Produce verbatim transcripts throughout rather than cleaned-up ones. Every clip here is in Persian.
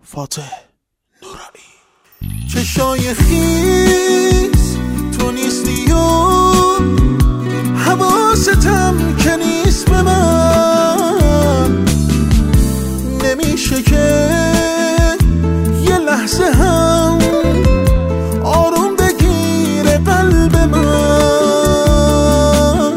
فاتح نورانی. چشای خیز تو نیستی و حواستم که نیست به من، نمیشه که یه لحظه هم آروم بگیره قلب من.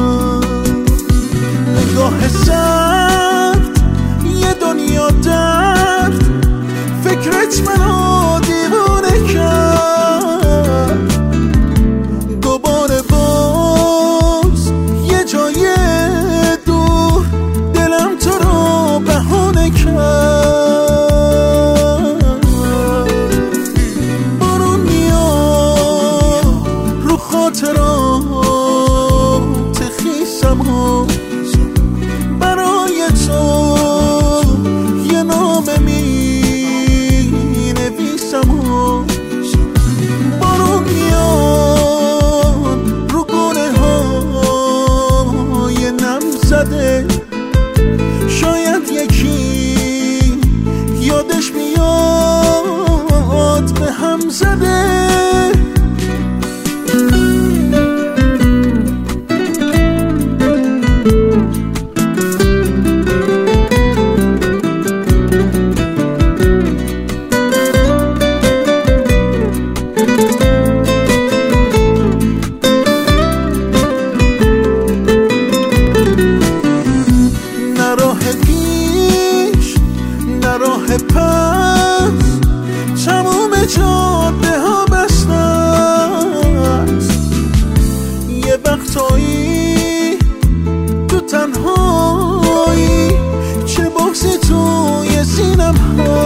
نگاه سرد یه دنیا درد، فکرت منو دیوانه کرد. دوباره باز یه جای دور دلم تو رو بهانه کرد. بارون میاد رو خاطرات خیسم و برای تو یه نامه می نویسم و بارون میاد رو گونه های نم زده، شاید یکی یادش میاد به هم زده. راه پس تموم جاده ها بسته است، یه وقتایی تو تنهایی چه بغضی توی سینم ها.